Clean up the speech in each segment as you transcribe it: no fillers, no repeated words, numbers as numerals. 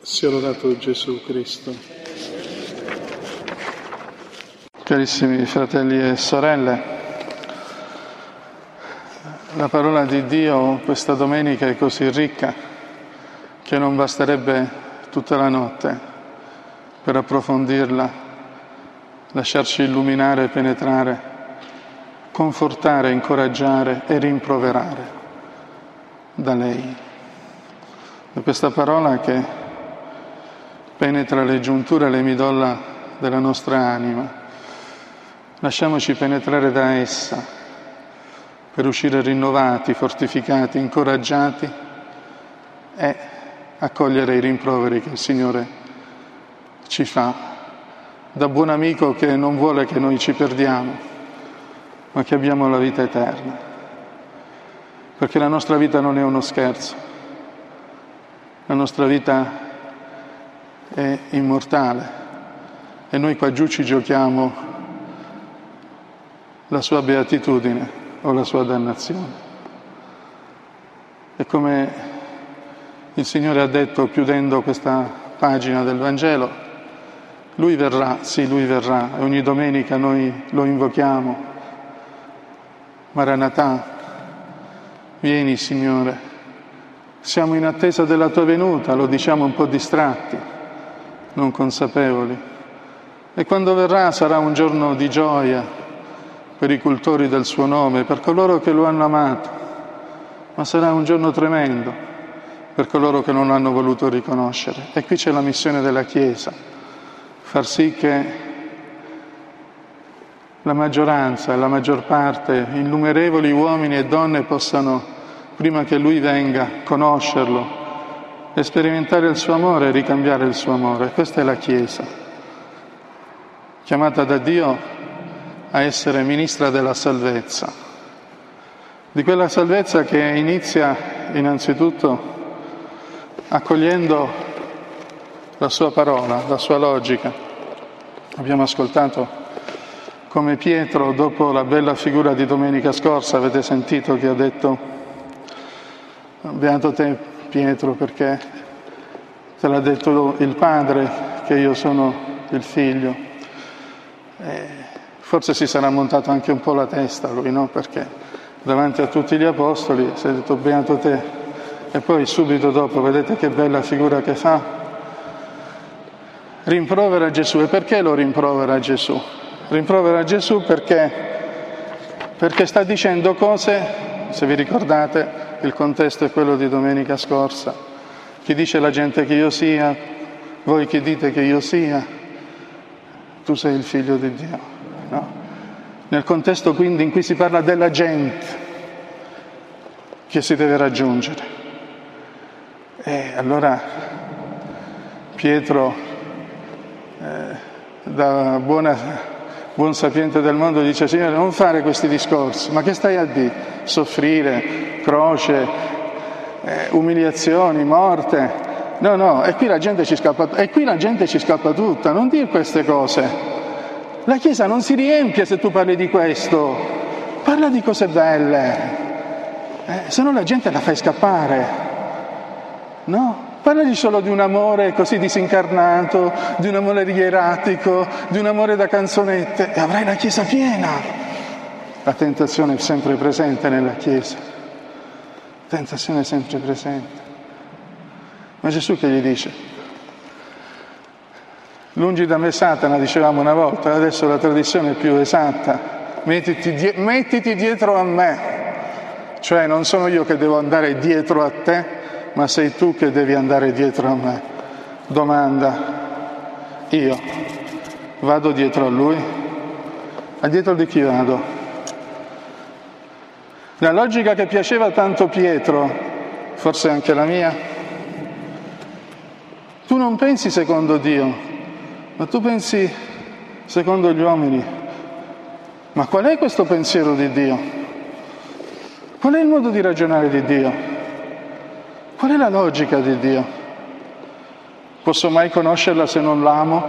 Sia lodato Gesù Cristo. Carissimi fratelli e sorelle, la parola di Dio questa domenica è così ricca che non basterebbe tutta la notte per approfondirla, lasciarci illuminare, penetrare, confortare, incoraggiare e rimproverare da lei. Da questa parola che penetra le giunture e le midolla della nostra anima. Lasciamoci penetrare da essa per uscire rinnovati, fortificati, incoraggiati e accogliere i rimproveri che il Signore ci fa, da buon amico che non vuole che noi ci perdiamo, ma che abbiamo la vita eterna. Perché la nostra vita non è uno scherzo, la nostra vita è immortale e noi qua giù ci giochiamo la sua beatitudine o la sua dannazione. E come il Signore ha detto chiudendo questa pagina del Vangelo, Lui verrà, sì, Lui verrà, e ogni domenica noi lo invochiamo. Maranatà, vieni Signore, siamo in attesa della tua venuta, lo diciamo un po' distratti, non consapevoli. E quando verrà sarà un giorno di gioia per i cultori del suo nome, per coloro che lo hanno amato, ma sarà un giorno tremendo per coloro che non lo hanno voluto riconoscere. E qui c'è la missione della Chiesa, far sì che la maggioranza, la maggior parte, innumerevoli uomini e donne possano, prima che Lui venga, conoscerlo, e sperimentare il suo amore e ricambiare il suo amore. Questa è la Chiesa, chiamata da Dio a essere ministra della salvezza, di quella salvezza che inizia innanzitutto accogliendo la sua parola, la sua logica. Abbiamo ascoltato come Pietro, dopo la bella figura di domenica scorsa, avete sentito che ha detto: beato te Pietro, perché te l'ha detto il Padre che io sono il Figlio. Forse si sarà montato anche un po' la testa lui, no? Perché davanti a tutti gli apostoli si è detto beato te, e poi subito dopo, vedete che bella figura che fa, rimprovera Gesù. E perché lo rimprovera Gesù? Rimprovera Gesù perché sta dicendo cose, se vi ricordate, il contesto è quello di domenica scorsa. Chi dice la gente che io sia? Voi chi dite che io sia? Tu sei il Figlio di Dio, no? Nel contesto quindi in cui si parla della gente che si deve raggiungere. E allora Pietro, da buon sapiente del mondo, dice: Signore, non fare questi discorsi, ma che stai a dire? Soffrire, croce, umiliazioni, morte. No, e qui la gente ci scappa tutta, non dire queste cose. La Chiesa non si riempie se tu parli di questo, parla di cose belle, se no la gente la fai scappare, no? Parlagli solo di un amore così disincarnato, di un amore ieratico, di un amore da canzonette, e avrai la Chiesa piena. La tentazione è sempre presente nella Chiesa, tentazione è sempre presente. Ma Gesù che gli dice? Lungi da me Satana, dicevamo una volta, adesso la tradizione è più esatta, mettiti dietro a me, cioè non sono io che devo andare dietro a te, ma sei tu che devi andare dietro a me. Domanda: io vado dietro a lui? A dietro di chi vado? La logica che piaceva tanto Pietro, forse anche la mia, tu non pensi secondo Dio, ma tu pensi secondo gli uomini. Ma qual è questo pensiero di Dio? Qual è il modo di ragionare di Dio? Qual è la logica di Dio? Posso mai conoscerla se non l'amo?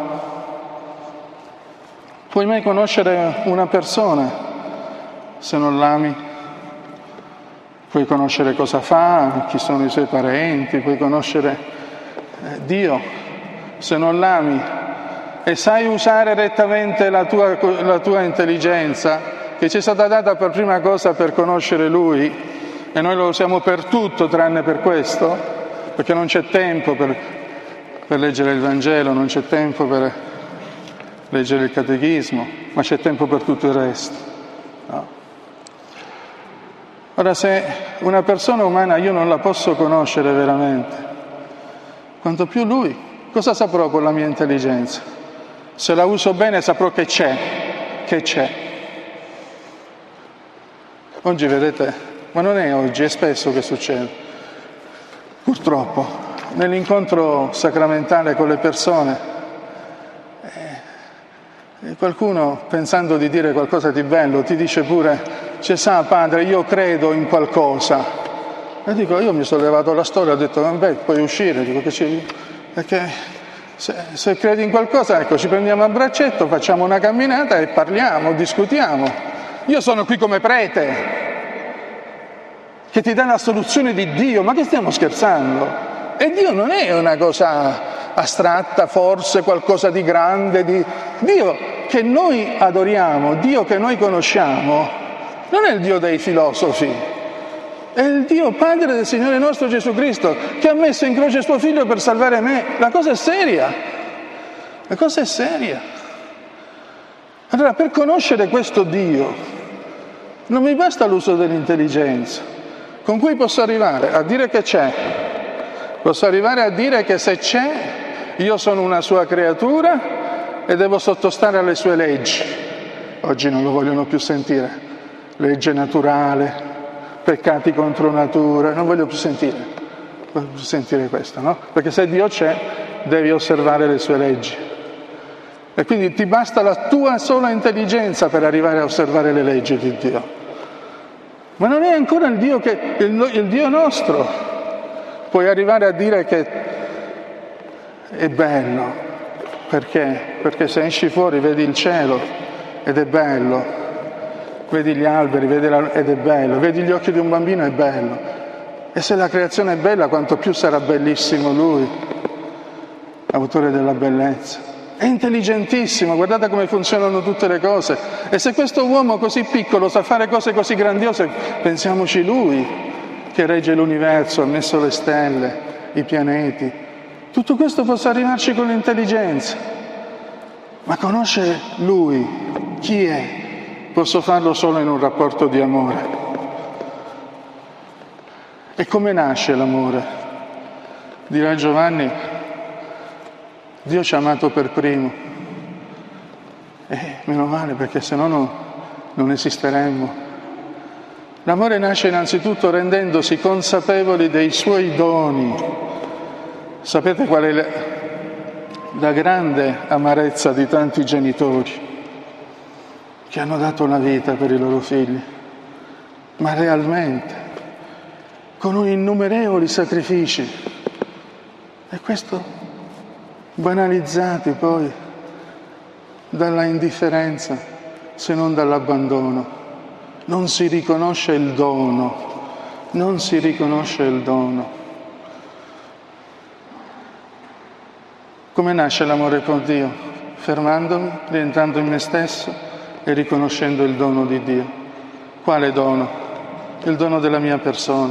Puoi mai conoscere una persona se non l'ami? Puoi conoscere cosa fa, chi sono i suoi parenti, puoi conoscere Dio, se non l'ami e sai usare rettamente la tua intelligenza, che ci è stata data per prima cosa per conoscere Lui, e noi lo usiamo per tutto tranne per questo, perché non c'è tempo per leggere il Vangelo, non c'è tempo per leggere il Catechismo, ma c'è tempo per tutto il resto. No. Ora, se una persona umana io non la posso conoscere veramente, quanto più Lui, cosa saprò con la mia intelligenza? Se la uso bene saprò che c'è. Oggi vedete, ma non è oggi, è spesso che succede, purtroppo, nell'incontro sacramentale con le persone, qualcuno pensando di dire qualcosa di bello ti dice pure, sa padre, io credo in qualcosa. E dico, io mi sono levato la storia, ho detto, vabbè, puoi uscire, dico perché se credi in qualcosa, ecco, ci prendiamo a braccetto, facciamo una camminata e parliamo, discutiamo. Io sono qui come prete, che ti dà la soluzione di Dio, ma che stiamo scherzando? E Dio non è una cosa astratta, forse qualcosa di grande, Dio che noi adoriamo, Dio che noi conosciamo, non è il Dio dei filosofi, è il Dio Padre del Signore nostro Gesù Cristo, che ha messo in croce suo Figlio per salvare me. La cosa è seria. Allora, per conoscere questo Dio, non mi basta l'uso dell'intelligenza, con cui posso arrivare a dire che c'è, posso arrivare a dire che se c'è, io sono una sua creatura e devo sottostare alle sue leggi. Oggi non lo vogliono più sentire. Legge naturale, peccati contro natura, non voglio più sentire questo, no? Perché se Dio c'è, devi osservare le sue leggi. E quindi ti basta la tua sola intelligenza per arrivare a osservare le leggi di Dio. Ma non è ancora il Dio nostro. Puoi arrivare a dire che è bello. Perché? Perché se esci fuori vedi il cielo ed è bello. Vedi gli alberi, ed è bello, vedi gli occhi di un bambino, è bello. E se la creazione è bella, quanto più sarà bellissimo Lui, autore della bellezza. È intelligentissimo, guardate come funzionano tutte le cose. E se questo uomo così piccolo sa fare cose così grandiose, pensiamoci Lui, che regge l'universo, ha messo le stelle, i pianeti. Tutto questo possa arrivarci con l'intelligenza. Ma conoscere Lui, chi è? Posso farlo solo in un rapporto di amore. E come nasce l'amore? Dirà Giovanni, Dio ci ha amato per primo. Meno male, perché se no non esisteremmo. L'amore nasce innanzitutto rendendosi consapevoli dei suoi doni. Sapete qual è la grande amarezza di tanti genitori? Che hanno dato la vita per i loro figli, ma realmente, con innumerevoli sacrifici. E questo banalizzati poi dalla indifferenza, se non dall'abbandono. Non si riconosce il dono. Come nasce l'amore con Dio? Fermandomi, rientrando in me stesso, e riconoscendo il dono di Dio. Quale dono? Il dono della mia persona,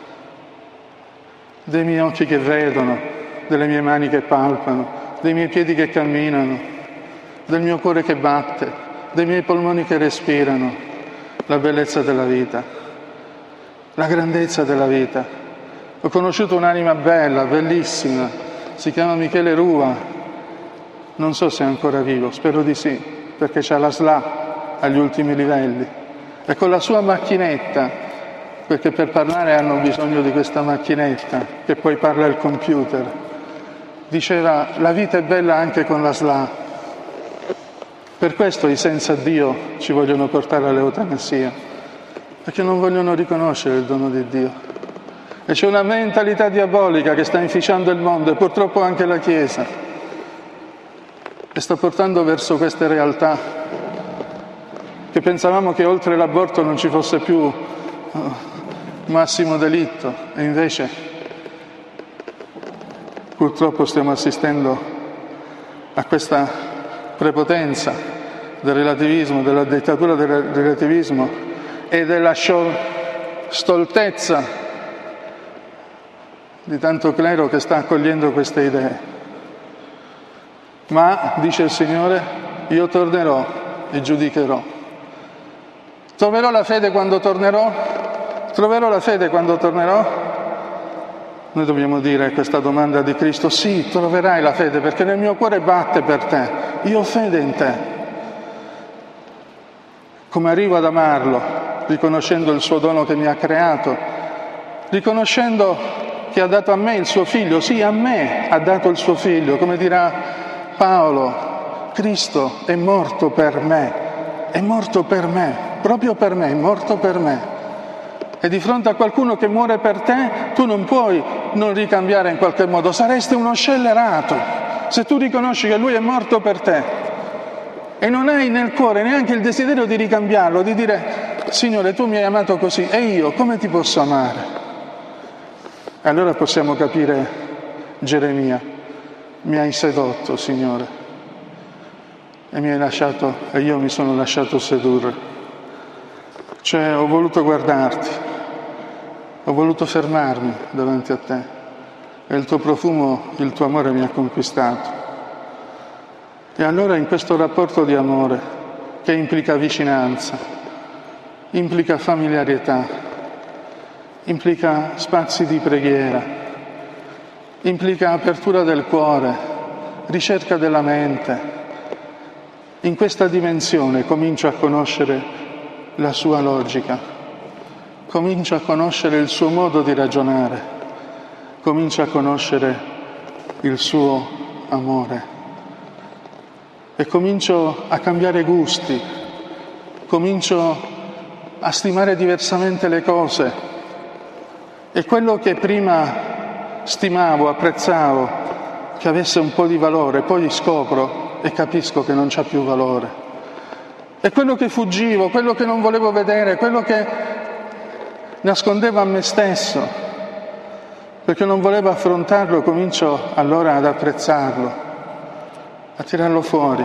dei miei occhi che vedono, delle mie mani che palpano, dei miei piedi che camminano, del mio cuore che batte, dei miei polmoni che respirano, la bellezza della vita, la grandezza della vita. Ho conosciuto un'anima bella, bellissima, si chiama Michele Rua, non so se è ancora vivo, spero di sì, perché c'ha la SLA agli ultimi livelli, e con la sua macchinetta, perché per parlare hanno bisogno di questa macchinetta, che poi parla il computer, diceva la vita è bella anche con la SLA. Per questo i senza Dio ci vogliono portare all'eutanasia, perché non vogliono riconoscere il dono di Dio. E c'è una mentalità diabolica che sta inficiando il mondo, e purtroppo anche la Chiesa, e sta portando verso queste realtà, che pensavamo che oltre l'aborto non ci fosse più massimo delitto, e invece Purtroppo stiamo assistendo a questa prepotenza del relativismo, della dittatura del relativismo e della stoltezza di tanto clero che sta accogliendo queste idee. Ma, dice il Signore, io tornerò e giudicherò. Troverò la fede quando tornerò? Troverò la fede quando tornerò? Noi dobbiamo dire a questa domanda di Cristo: sì, troverai la fede, perché nel mio cuore batte per te, io ho fede in te. Come arrivo ad amarlo, riconoscendo il suo dono che mi ha creato, riconoscendo che ha dato a me il suo figlio, sì, a me ha dato il suo figlio, come dirà Paolo, Cristo è morto per me, proprio per me, è morto per me. E di fronte a qualcuno che muore per te, tu non puoi non ricambiare in qualche modo, saresti uno scellerato se tu riconosci che lui è morto per te e non hai nel cuore neanche il desiderio di ricambiarlo, di dire: Signore, tu mi hai amato così e io come ti posso amare? E allora possiamo capire Geremia: mi hai sedotto, Signore, e mi hai lasciato, e io mi sono lasciato sedurre. Cioè, ho voluto guardarti, ho voluto fermarmi davanti a te e il tuo profumo, il tuo amore mi ha conquistato. E allora in questo rapporto di amore, che implica vicinanza, implica familiarità, implica spazi di preghiera, implica apertura del cuore, ricerca della mente, in questa dimensione comincio a conoscere la sua logica, comincio a conoscere il suo modo di ragionare, comincio a conoscere il suo amore e comincio a cambiare gusti, comincio a stimare diversamente le cose e quello che prima stimavo, apprezzavo, che avesse un po' di valore, poi scopro e capisco che non c'ha più valore. E quello che fuggivo, quello che non volevo vedere, quello che nascondevo a me stesso, perché non volevo affrontarlo, comincio allora ad apprezzarlo, a tirarlo fuori,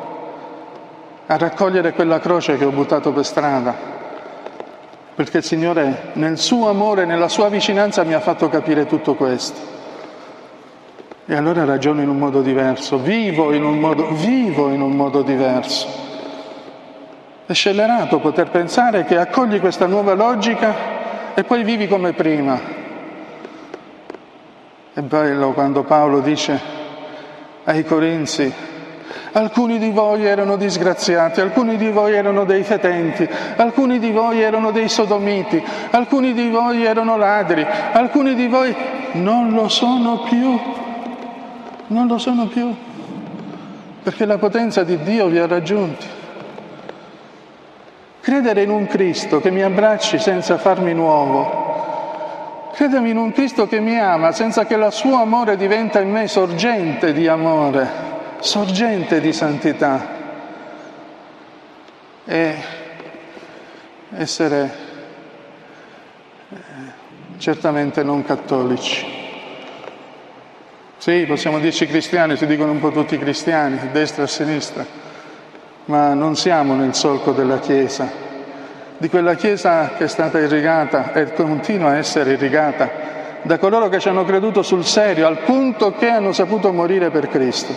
a raccogliere quella croce che ho buttato per strada, perché il Signore nel suo amore, nella sua vicinanza mi ha fatto capire tutto questo. E allora ragiono in un modo diverso, vivo in un modo diverso. È scellerato poter pensare che accogli questa nuova logica e poi vivi come prima. È bello quando Paolo dice ai Corinzi: alcuni di voi erano disgraziati, alcuni di voi erano dei fetenti, alcuni di voi erano dei sodomiti, alcuni di voi erano ladri, alcuni di voi non lo sono più, perché la potenza di Dio vi ha raggiunti. Credere in un Cristo che mi abbracci senza farmi nuovo, credere in un Cristo che mi ama senza che il suo amore diventa in me sorgente di amore, sorgente di santità, e essere certamente non cattolici. Sì, possiamo dirci cristiani, si dicono un po' tutti cristiani, a destra e a sinistra, ma non siamo nel solco della Chiesa, di quella Chiesa che è stata irrigata e continua a essere irrigata da coloro che ci hanno creduto sul serio, al punto che hanno saputo morire per Cristo.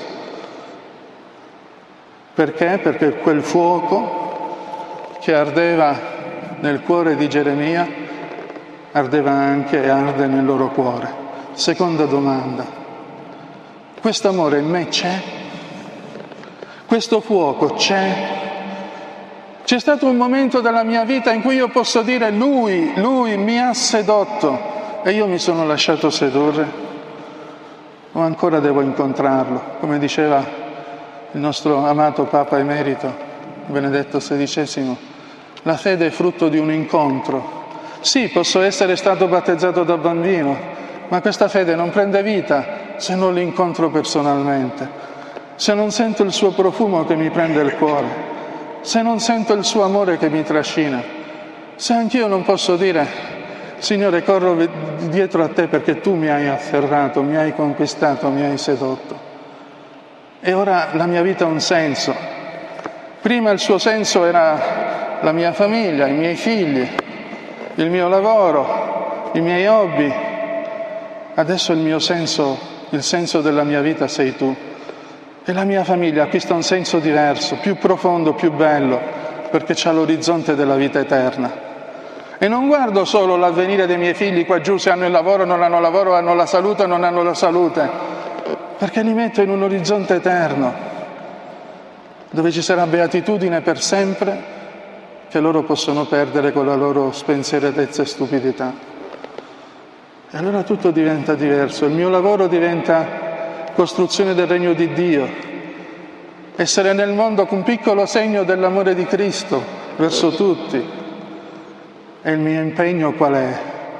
Perché? Perché quel fuoco che ardeva nel cuore di Geremia ardeva anche e arde nel loro cuore. Seconda domanda: questo amore in me c'è? Questo fuoco c'è? C'è stato un momento della mia vita in cui io posso dire: lui mi ha sedotto e io mi sono lasciato sedurre? O ancora devo incontrarlo? Come diceva il nostro amato Papa Emerito Benedetto XVI, la fede è frutto di un incontro. Sì, posso essere stato battezzato da bambino, ma questa fede non prende vita se non l'incontro personalmente, se non sento il suo profumo che mi prende il cuore, se non sento il suo amore che mi trascina, se anch'io non posso dire: Signore, corro dietro a te perché tu mi hai afferrato, mi hai conquistato, mi hai sedotto. E ora la mia vita ha un senso. Prima il suo senso era la mia famiglia, i miei figli, il mio lavoro, i miei hobby. Adesso il mio senso, il senso della mia vita sei tu. E la mia famiglia acquista un senso diverso, più profondo, più bello, perché c'ha l'orizzonte della vita eterna. E non guardo solo l'avvenire dei miei figli qua giù, se hanno il lavoro, non hanno lavoro, hanno la salute o non hanno la salute, perché li metto in un orizzonte eterno, dove ci sarà beatitudine per sempre, che loro possono perdere con la loro spensieratezza e stupidità. E allora tutto diventa diverso, il mio lavoro diventa costruzione del regno di Dio, essere nel mondo con un piccolo segno dell'amore di Cristo verso tutti. E il mio impegno qual è?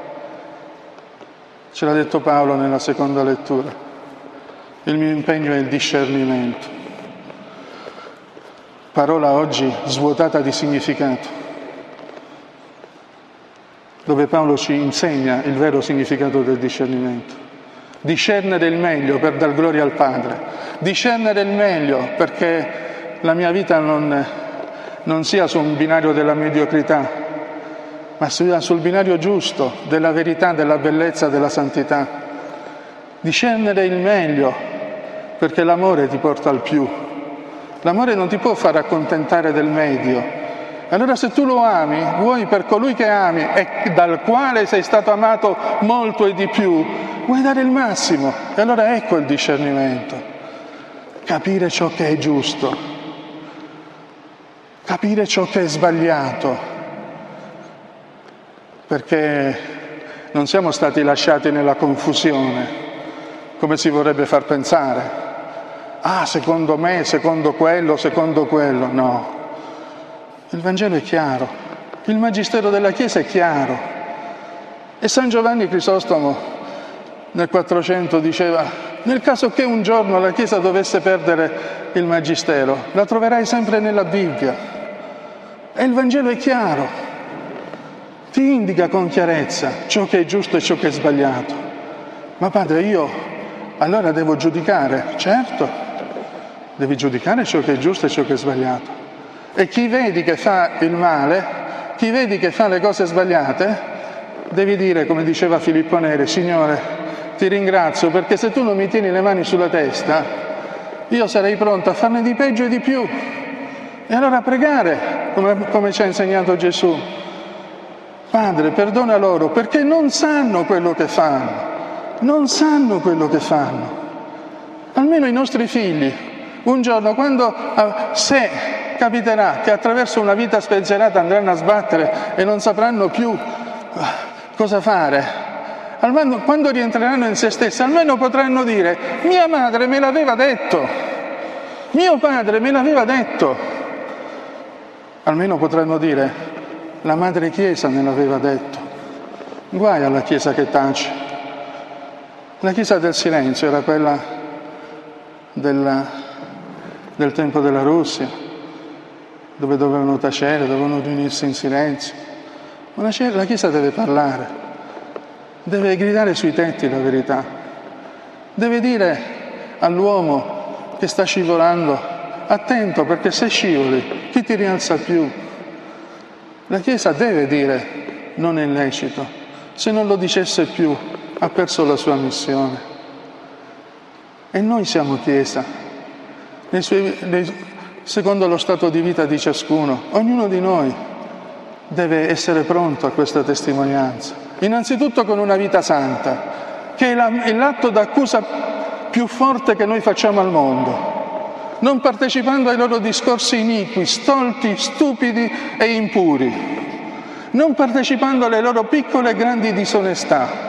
Ce l'ha detto Paolo nella seconda lettura. Il mio impegno è il discernimento. Parola oggi svuotata di significato, dove Paolo ci insegna il vero significato del discernimento. Discernere il meglio per dar gloria al Padre, discernere il meglio perché la mia vita non sia su un binario della mediocrità, ma sia sul binario giusto della verità, della bellezza, della santità. Discernere il meglio perché l'amore ti porta al più. L'amore non ti può far accontentare del medio. Allora se tu lo ami, vuoi per colui che ami e dal quale sei stato amato molto e di più, vuoi dare il massimo. E allora ecco il discernimento. Capire ciò che è giusto, capire ciò che è sbagliato, perché non siamo stati lasciati nella confusione, come si vorrebbe far pensare. Ah, secondo me, secondo quello, no. Il Vangelo è chiaro, il Magistero della Chiesa è chiaro. E San Giovanni Crisostomo nel 400 diceva: nel caso che un giorno la Chiesa dovesse perdere il Magistero, la troverai sempre nella Bibbia. E il Vangelo è chiaro, ti indica con chiarezza ciò che è giusto e ciò che è sbagliato. Ma padre, io allora devo giudicare? Certo, devi giudicare ciò che è giusto e ciò che è sbagliato. E chi vedi che fa il male, chi vedi che fa le cose sbagliate, devi dire, come diceva Filippo Neri: Signore, ti ringrazio perché se tu non mi tieni le mani sulla testa, io sarei pronto a farne di peggio e di più. E allora pregare, come ci ha insegnato Gesù. Padre, perdona loro perché non sanno quello che fanno, non sanno quello che fanno. Almeno i nostri figli, un giorno, se capiterà che attraverso una vita spensierata andranno a sbattere e non sapranno più cosa fare, almeno quando rientreranno in se stessi, almeno potranno dire: mia madre me l'aveva detto, mio padre me l'aveva detto. Almeno potranno dire: la Madre Chiesa me l'aveva detto. Guai alla Chiesa che tace. La Chiesa del silenzio era quella del tempo della Russia, dove dovevano tacere, dovevano riunirsi in silenzio. Ma la Chiesa deve parlare, deve gridare sui tetti la verità, deve dire all'uomo che sta scivolando: attento, perché se scivoli, chi ti rialza più? La Chiesa deve dire: non è lecito. Se non lo dicesse più, ha perso la sua missione. E noi siamo Chiesa, secondo lo stato di vita di ciascuno. Ognuno di noi deve essere pronto a questa testimonianza, innanzitutto con una vita santa, che è l'atto d'accusa più forte che noi facciamo al mondo, non partecipando ai loro discorsi iniqui, stolti, stupidi e impuri, non partecipando alle loro piccole e grandi disonestà.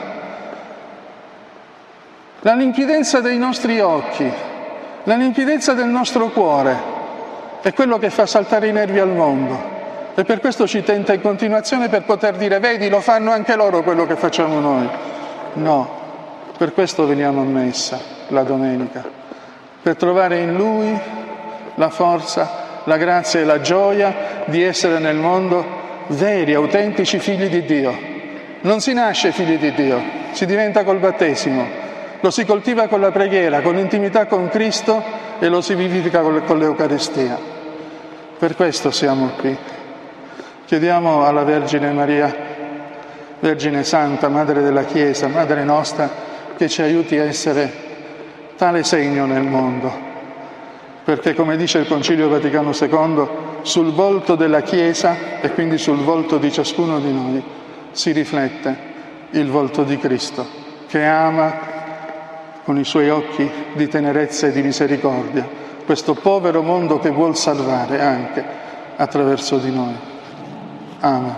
La limpidezza dei nostri occhi, la limpidezza del nostro cuore è quello che fa saltare i nervi al mondo, e per questo ci tenta in continuazione per poter dire: vedi, lo fanno anche loro quello che facciamo noi. No, per questo veniamo a messa la domenica, per trovare in Lui la forza, la grazia e la gioia di essere nel mondo veri, autentici figli di Dio, Non si nasce figli di Dio, si diventa col battesimo, lo si coltiva con la preghiera, con l'intimità con Cristo e lo si vivifica con l'Eucaristia. Per questo siamo qui. Chiediamo alla Vergine Maria, Vergine Santa, Madre della Chiesa, Madre nostra, che ci aiuti a essere tale segno nel mondo, perché come dice il Concilio Vaticano II, sul volto della Chiesa e quindi sul volto di ciascuno di noi si riflette il volto di Cristo, che ama con i suoi occhi di tenerezza e di misericordia questo povero mondo che vuol salvare anche attraverso di noi. Amen.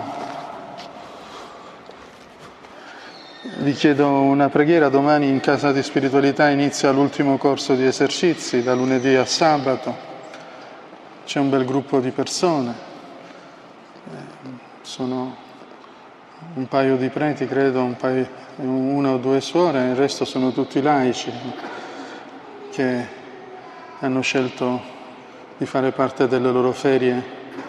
Vi chiedo una preghiera. Domani in Casa di Spiritualità inizia l'ultimo corso di esercizi, da lunedì a sabato. C'è un bel gruppo di persone, sono un paio di preti, credo, una o due suore, il resto sono tutti laici che hanno scelto di fare parte delle loro ferie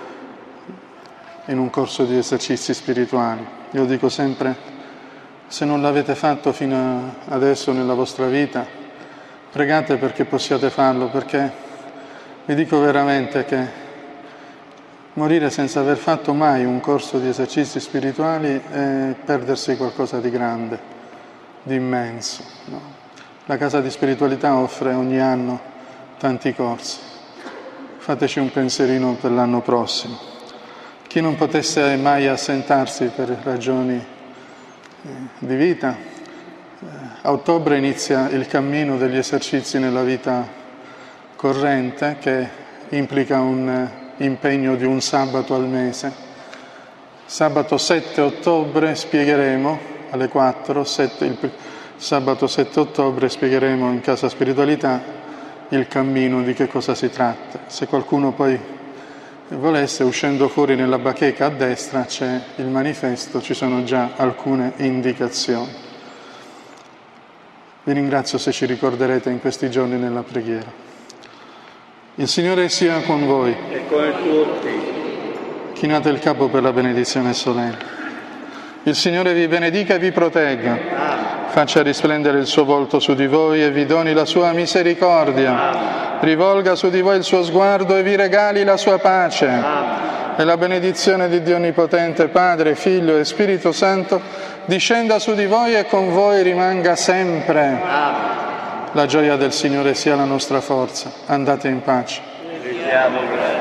in un corso di esercizi spirituali. Io dico sempre, se non l'avete fatto fino adesso nella vostra vita, pregate perché possiate farlo, perché vi dico veramente che morire senza aver fatto mai un corso di esercizi spirituali è perdersi qualcosa di grande, di immenso, no? La Casa di Spiritualità offre ogni anno tanti corsi. Fateci un pensierino per l'anno prossimo. Chi non potesse mai assentarsi per ragioni di vita, a ottobre inizia il cammino degli esercizi nella vita corrente, che implica un impegno di un sabato al mese. Sabato 7 ottobre spiegheremo alle 4, sabato 7 ottobre spiegheremo in Casa Spiritualità il cammino, di che cosa si tratta. Se qualcuno poi volesse, uscendo fuori nella bacheca a destra c'è il manifesto, ci sono già alcune indicazioni. Vi ringrazio se ci ricorderete in questi giorni nella preghiera. Il Signore sia con voi. E con il tuo spirito. Chinate il capo per la benedizione solenne. Il Signore vi benedica e vi protegga. Faccia risplendere il suo volto su di voi e vi doni la sua misericordia. Rivolga su di voi il suo sguardo e vi regali la sua pace. E la benedizione di Dio Onnipotente, Padre, Figlio e Spirito Santo, discenda su di voi e con voi rimanga sempre. La gioia del Signore sia la nostra forza. Andate in pace.